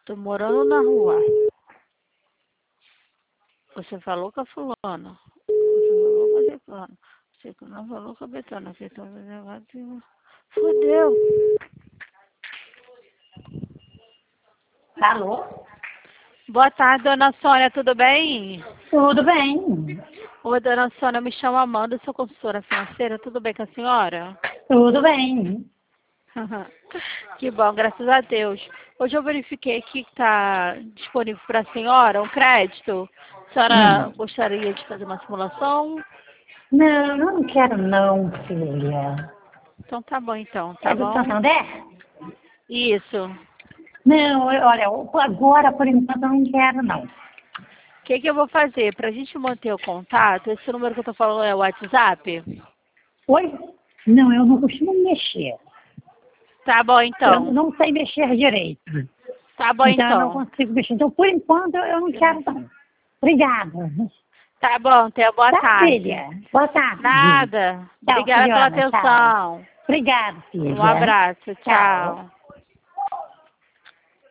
Tô morando na rua. Você falou com a fulana. Você falou com a ciclana. Você não falou com a betana. Que tá negativo. Fodeu. Alô? Boa tarde, dona Sônia. Tudo bem? Tudo bem? Oi, dona Sônia. Me chamo Amanda. Sou consultora financeira. Tudo bem com a senhora? Tudo bem. Que bom, graças a Deus. Hoje eu verifiquei que está disponível para a senhora um crédito. A senhora gostaria de fazer uma simulação? Não, eu não quero não, filha. Então tá bom, então, É tá do bom? Santander? Isso. Não, olha, agora por enquanto eu não quero não. O que eu vou fazer? Para a gente manter o contato, esse número que eu tô falando é o WhatsApp? Oi? Não, eu não costumo mexer. Tá bom, Eu então. não sei mexer direito. Tá bom, Então eu não então. consigo mexer. Então por enquanto eu não quero não. Obrigada. Tá bom, tenha boa Tá, tarde. filha? Boa tarde. Nada. Tchau, Obrigada pela filhona. Tchau. atenção. Obrigada, Um filha. abraço. Tchau. Tchau.